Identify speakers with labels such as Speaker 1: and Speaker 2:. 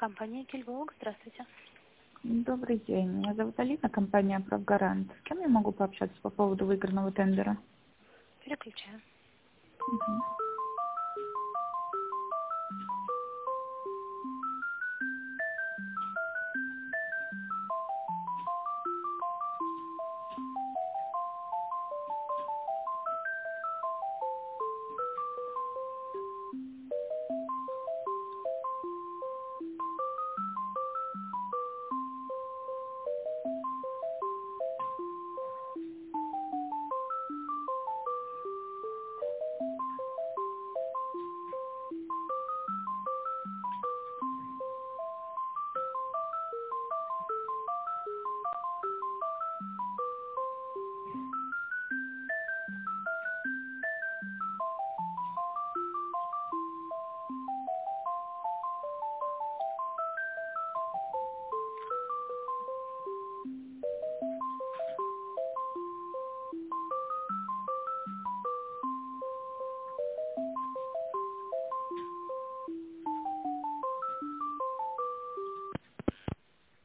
Speaker 1: Компания Кильволк, здравствуйте.
Speaker 2: Добрый день. Меня зовут Алина, компания «Правгарант». С кем я могу пообщаться по поводу выигранного тендера?
Speaker 1: Переключаю.
Speaker 2: Мгм.